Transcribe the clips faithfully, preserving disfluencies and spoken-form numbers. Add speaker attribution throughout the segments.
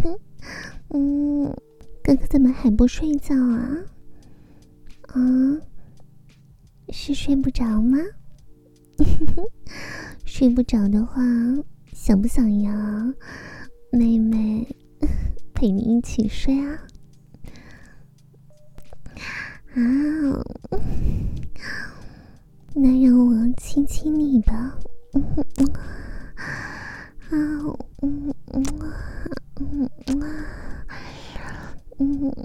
Speaker 1: 嗯，哥哥怎么还不睡觉啊？啊，是睡不着吗？睡不着的话，想不想要妹妹陪你一起睡啊？啊，那让我亲亲你吧。啊，嗯嗯嗯嗯嗯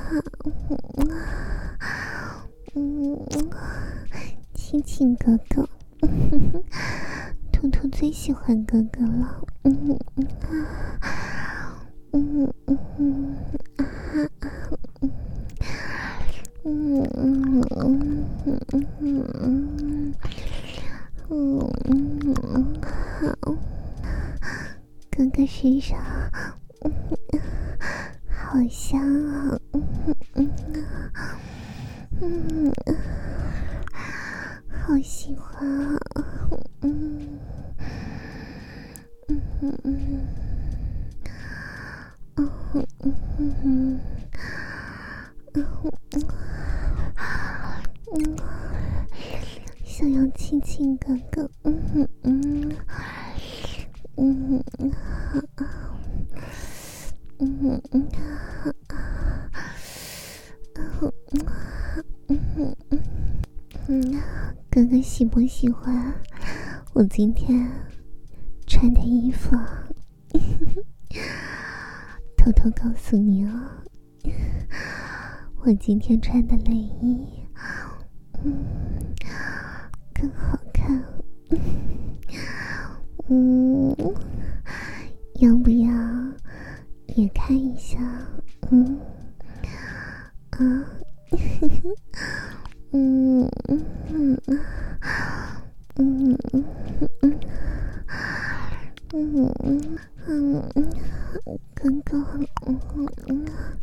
Speaker 1: 嗯嗯，亲亲哥哥。图图最喜欢哥哥了。嗯嗯嗯嗯嗯嗯嗯嗯嗯嗯，好，哥哥身上好香啊！嗯嗯，好喜欢啊！嗯嗯嗯嗯嗯嗯嗯，想要亲亲哥哥。嗯嗯嗯嗯嗯嗯嗯嗯，哥哥喜不喜欢我今天穿的衣服？偷偷告诉你哦，我今天穿的内衣，嗯，更好看。嗯，要不要也看一下？嗯，啊，嗯嗯嗯嗯嗯嗯嗯嗯，刚刚嗯嗯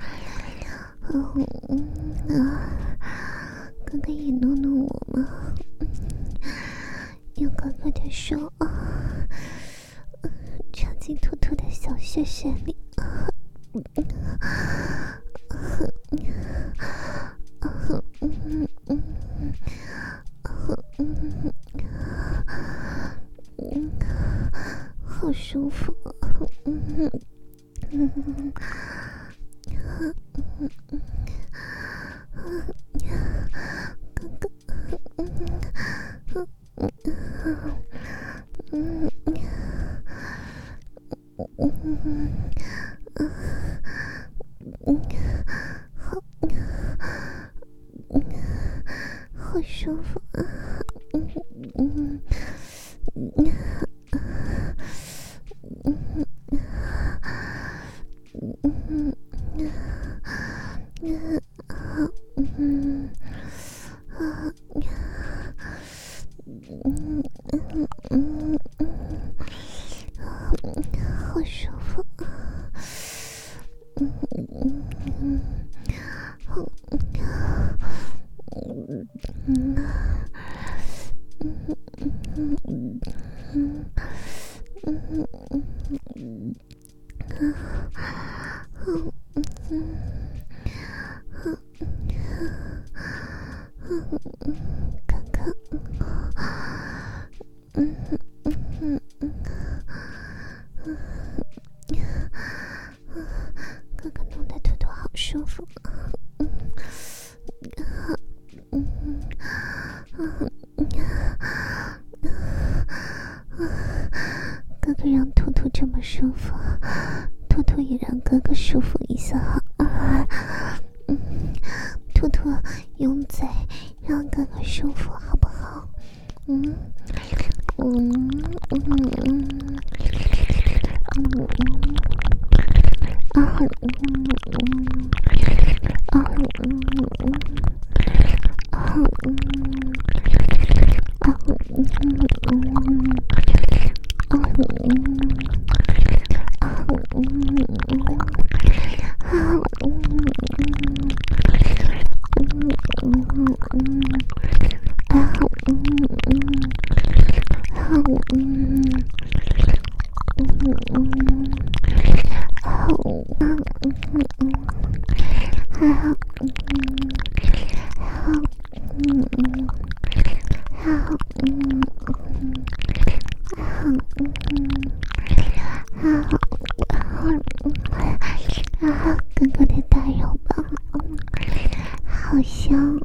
Speaker 1: 嗯啊，哥哥也弄弄我吗？用哥哥的手插进兔兔的小穴穴里。好舒服。嗯嗯嗯哥哥，嗯嗯嗯嗯，好，好舒服啊！嗯嗯嗯嗯嗯嗯好，嗯啊嗯嗯嗯嗯，好舒服啊！嗯嗯嗯，好，嗯嗯嗯嗯嗯嗯。嗯嗯嗯，好，嗯嗯，好，嗯嗯，看看，嗯嗯嗯嗯嗯，哥哥弄的肚肚好舒服，嗯，好，嗯嗯嗯，哥哥让兔兔这么舒服，兔兔也让哥哥舒服一下哈。啊，嗯，兔兔用嘴让哥哥舒服，好不好？嗯嗯嗯嗯嗯啊嗯嗯啊嗯嗯啊嗯啊嗯啊嗯。 哥哥的大肉棒，好香！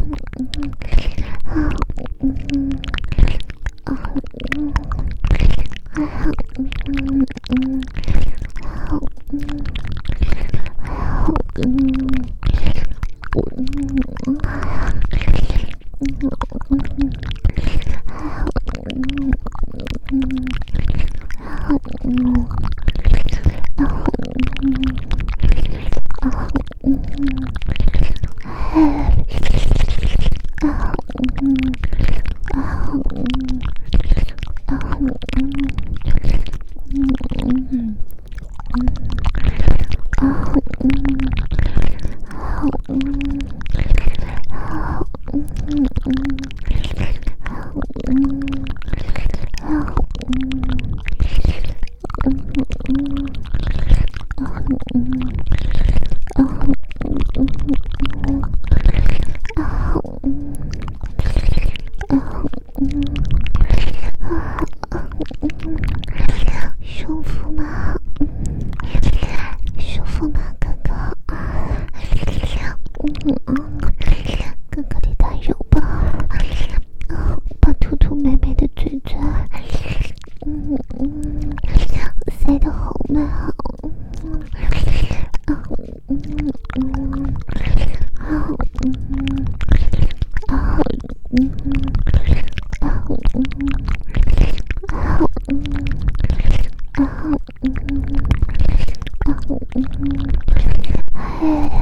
Speaker 1: 舒服吗？舒服吗，哥哥？哥哥的大肉棒，把兔兔妹妹的嘴嘴，嗯嗯，塞得好美好，嗯嗯嗯嗯啊嗯啊嗯啊嗯啊嗯。啊嗯啊嗯，嘿，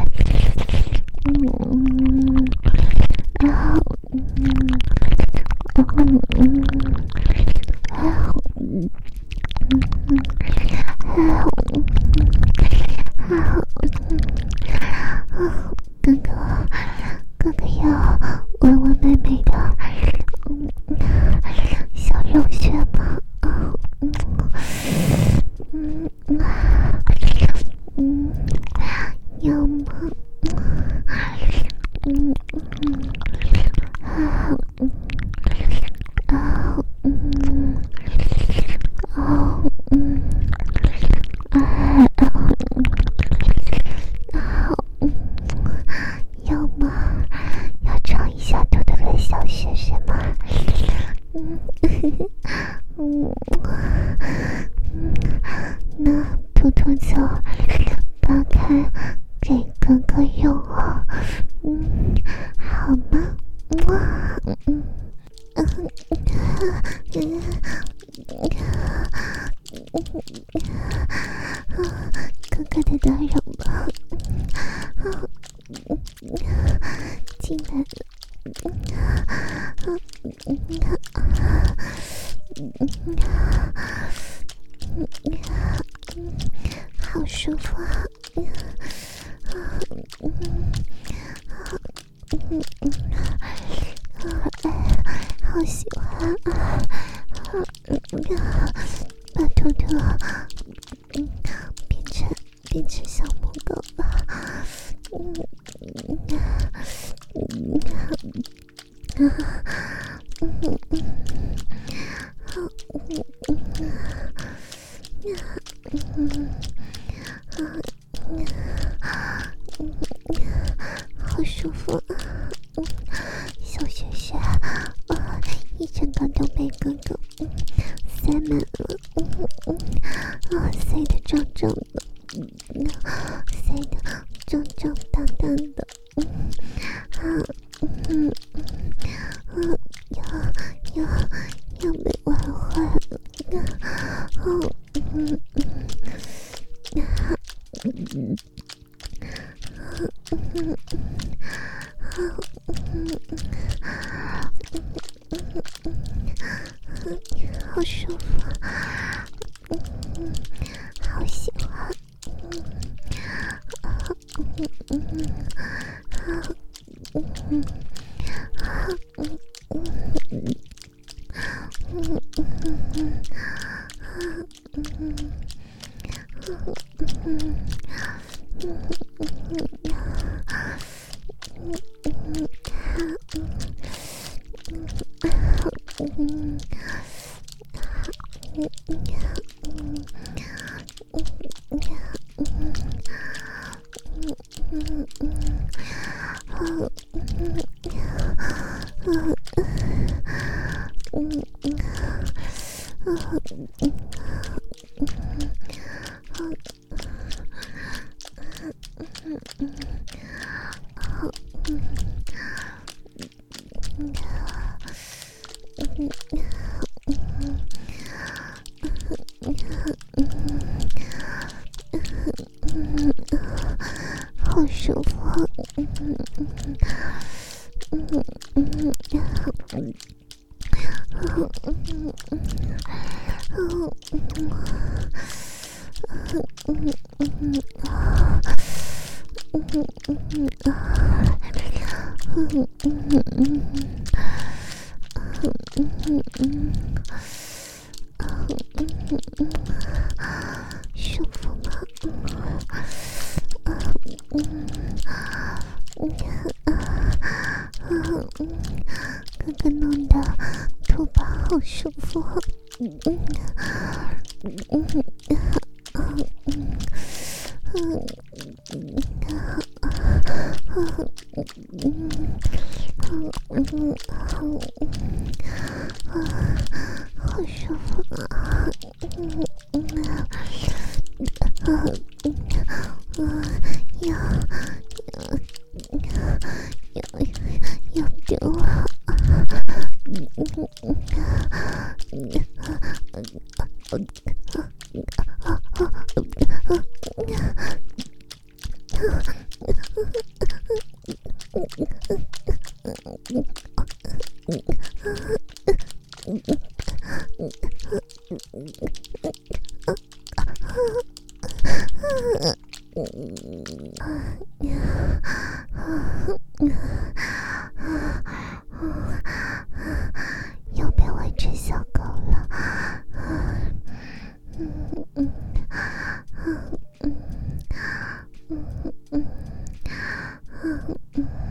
Speaker 1: 嗯啊嗯啊嗯啊嗯啊啊啊！哥哥，哥哥要闻闻妹妹的嗯小肉穴吗？啊嗯。嗯嗯，要吗？嗯嗯啊嗯啊嗯啊嗯啊啊嗯，要吗？要尝一下兔兔的小穴穴吗？嗯嗯嗯，那兔兔就扒开给哥哥用哦，嗯，好吗？哇，嗯嗯嗯嗯嗯，哥哥的大肉棒，进来了，嗯嗯嗯嗯。好舒服啊！嗯嗯嗯嗯嗯，好喜欢啊！嗯把兔兔嗯变成变成小母狗了。嗯嗯嗯嗯嗯嗯嗯。好舒服啊！嗯，小雪雪啊，一整个都被哥哥嗯塞满了，嗯嗯啊，塞得胀胀的，嗯，塞得胀胀大大的，嗯啊嗯嗯要要要被玩坏了，嗯嗯嗯啊嗯。嗯好舒服，嗯，好喜欢，嗯，嗯嗯嗯嗯嗯嗯嗯嗯。 好舒服，舒服吗？哥哥弄的头发好舒服，嗯嗯嗯好舒服啊！要要要丢啊！又被我吃小狗了，嗯嗯嗯嗯嗯嗯。